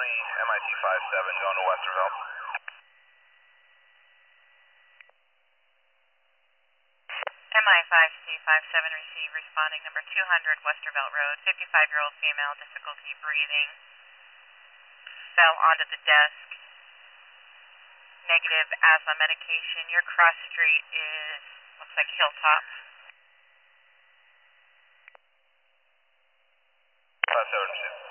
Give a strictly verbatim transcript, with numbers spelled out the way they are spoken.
County, M I T five seven going to Westerville. M I five C five seven receive, responding number two hundred Westerville Road, fifty-five-year-old female, difficulty breathing, fell onto the desk, negative asthma medication. Your cross street is, looks like Hilltop. five seven receive.